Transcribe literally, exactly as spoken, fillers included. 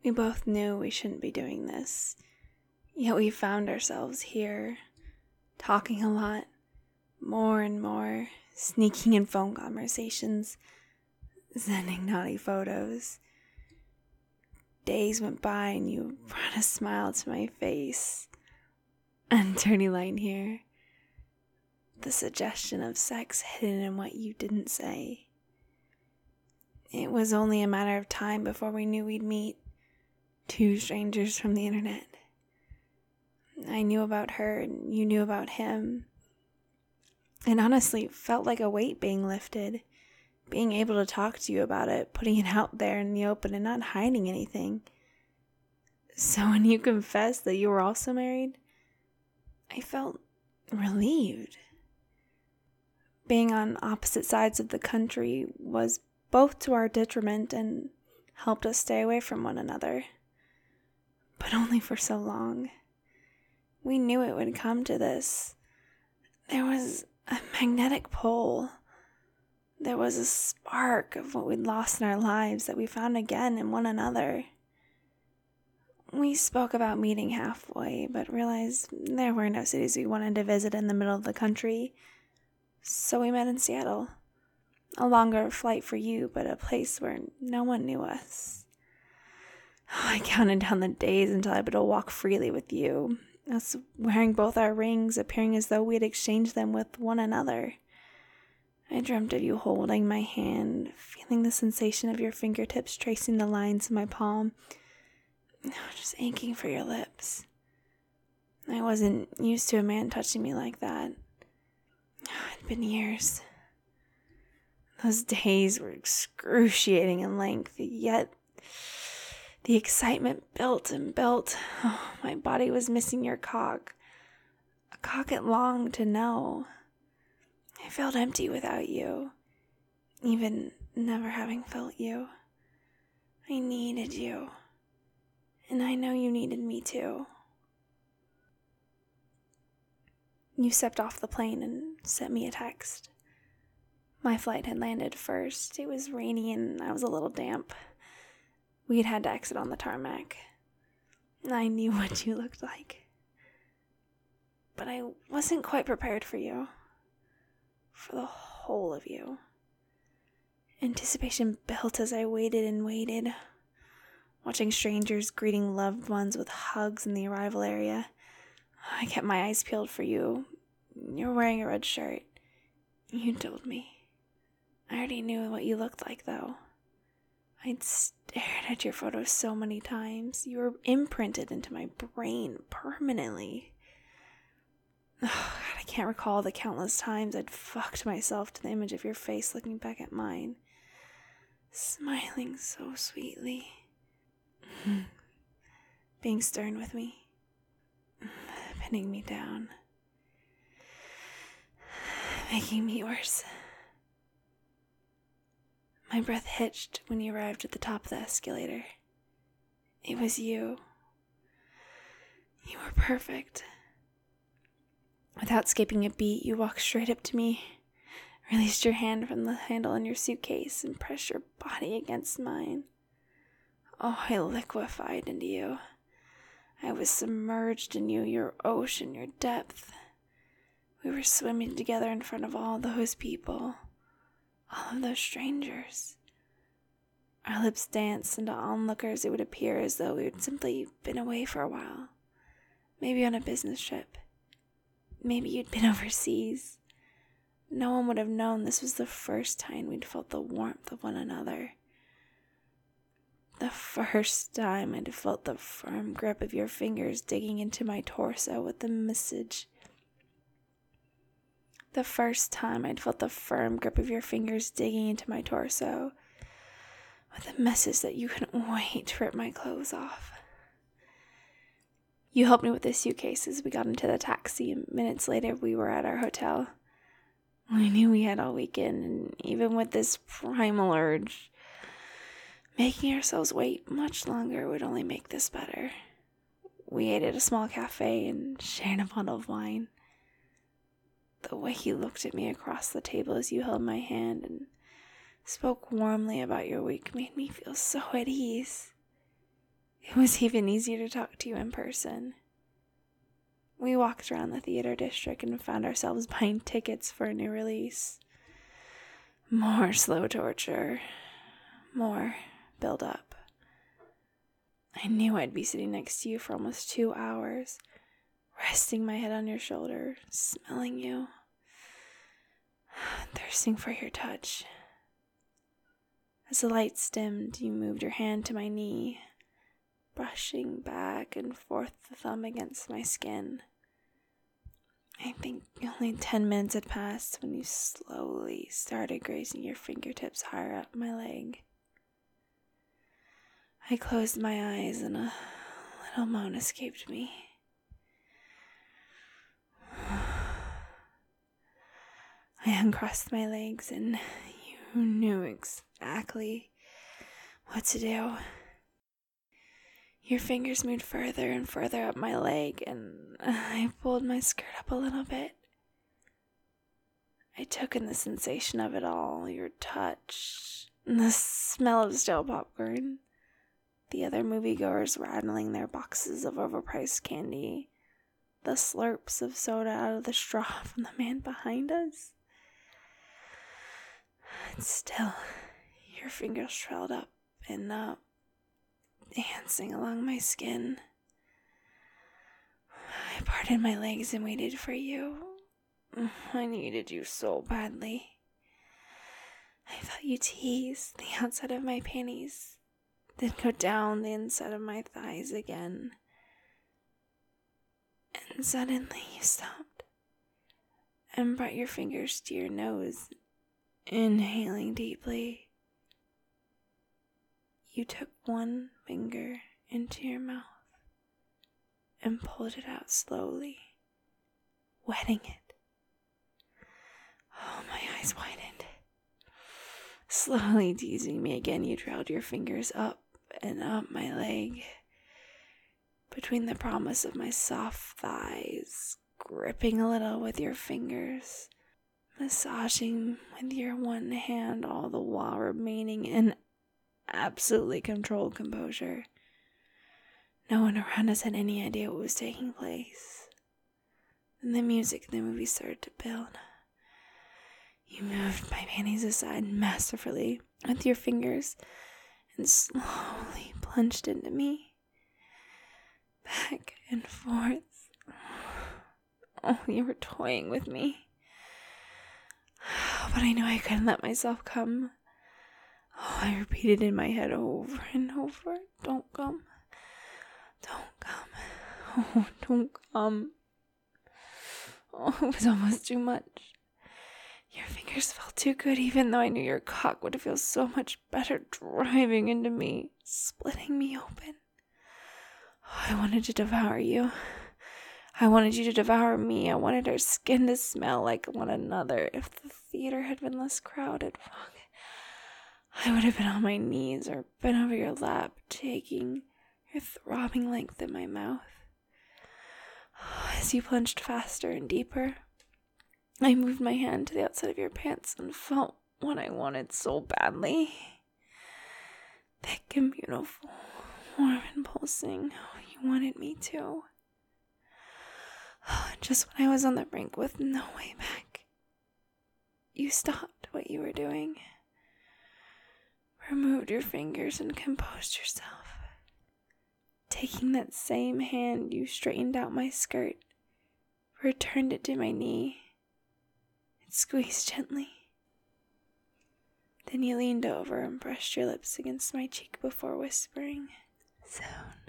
We both knew we shouldn't be doing this, yet we found ourselves here, talking a lot, more and more, sneaking in phone conversations, sending naughty photos. Days went by and you brought a smile to my face. And dirty line here, the suggestion of sex hidden in what you didn't say. It was only a matter of time before we knew we'd meet two strangers from the internet. I knew about her and you knew about him. And honestly, it felt like a weight being lifted. Being able to talk to you about it, putting it out there in the open and not hiding anything. So when you confessed that you were also married, I felt relieved. Being on opposite sides of the country was both to our detriment and helped us stay away from one another. But only for so long. We knew it would come to this. There was a magnetic pull. There was a spark of what we'd lost in our lives that we found again in one another. We spoke about meeting halfway, but realized there were no cities we wanted to visit in the middle of the country. So we met in Seattle. A longer flight for you, but a place where no one knew us. I counted down the days until I would walk freely with you, us wearing both our rings, appearing as though we had exchanged them with one another. I dreamt of you holding my hand, feeling the sensation of your fingertips tracing the lines in my palm, just aching for your lips. I wasn't used to a man touching me like that. It'd been years. Those days were excruciating in length, yet the excitement built and built. Oh, my body was missing your cock, a cock it longed to know. I felt empty without you, even never having felt you. I needed you, and I know you needed me too. You stepped off the plane and sent me a text. My flight had landed first. It was rainy and I was a little damp. We had had to exit on the tarmac. I knew what you looked like. But I wasn't quite prepared for you. For the whole of you. Anticipation built as I waited and waited, watching strangers greeting loved ones with hugs in the arrival area. I kept my eyes peeled for you. You're wearing a red shirt. You told me. I already knew what you looked like, though. I'd stared at your photos so many times. You were imprinted into my brain permanently. Oh, God, I can't recall the countless times I'd fucked myself to the image of your face looking back at mine, smiling so sweetly, being stern with me, pinning me down, making me worse. My breath hitched when you arrived at the top of the escalator. It was you. You were perfect. Without skipping a beat, you walked straight up to me, released your hand from the handle on your suitcase, and pressed your body against mine. Oh, I liquefied into you. I was submerged in you, your ocean, your depth. We were swimming together in front of all those people, all of those strangers. Our lips danced, and to onlookers it would appear as though we had simply been away for a while, maybe on a business trip. Maybe you'd been overseas. No one would have known this was the first time we'd felt the warmth of one another. The first time I'd felt the firm grip of your fingers digging into my torso with the message. The first time I'd felt the firm grip of your fingers digging into my torso with the message that you couldn't wait to rip my clothes off. You helped me with the suitcase as we got into the taxi, and minutes later we were at our hotel. We knew we had all weekend, and even with this primal urge, making ourselves wait much longer would only make this better. We ate at a small cafe and shared a bottle of wine. The way you looked at me across the table as you held my hand and spoke warmly about your week made me feel so at ease. It was even easier to talk to you in person. We walked around the theater district and found ourselves buying tickets for a new release. More slow torture. More build up. I knew I'd be sitting next to you for almost two hours, resting my head on your shoulder, smelling you, thirsting for your touch. As the lights dimmed, you moved your hand to my knee, brushing back and forth the thumb against my skin. I think only ten minutes had passed when you slowly started grazing your fingertips higher up my leg. I closed my eyes and a little moan escaped me. I uncrossed my legs and you knew exactly what to do. Your fingers moved further and further up my leg, and I pulled my skirt up a little bit. I took in the sensation of it all, your touch, and the smell of stale popcorn, the other moviegoers rattling their boxes of overpriced candy, the slurps of soda out of the straw from the man behind us. And still, your fingers trailed up and up, dancing along my skin. I parted my legs and waited for you. I needed you so badly. I felt you tease the outside of my panties, then go down the inside of my thighs again. And suddenly you stopped and brought your fingers to your nose, inhaling deeply. You took one finger into your mouth and pulled it out slowly, wetting it. Oh, my eyes widened. Slowly teasing me again, you trailed your fingers up and up my leg, between the promise of my soft thighs, gripping a little with your fingers, massaging with your one hand, all the while remaining in absolutely controlled composure. No one around us had any idea what was taking place. Then the music in the movie started to build. You moved my panties aside masterfully with your fingers and slowly plunged into me, back and forth. Oh, you were toying with me. But I knew I couldn't let myself come. Oh, I repeated in my head over and over, don't come, don't come, oh, don't come. Oh, it was almost too much. Your fingers felt too good, even though I knew your cock would feel so much better driving into me, splitting me open. Oh, I wanted to devour you. I wanted you to devour me. I wanted our skin to smell like one another. If the theater had been less crowded, fuck, I would have been on my knees or been over your lap, taking your throbbing length in my mouth. As you plunged faster and deeper, I moved my hand to the outside of your pants and felt what I wanted so badly. Thick and beautiful, warm and pulsing. Oh, you wanted me too. Just when I was on the brink with no way back, you stopped what you were doing, removed your fingers and composed yourself. Taking that same hand, you straightened out my skirt, returned it to my knee, and squeezed gently. Then you leaned over and brushed your lips against my cheek before whispering, "Soon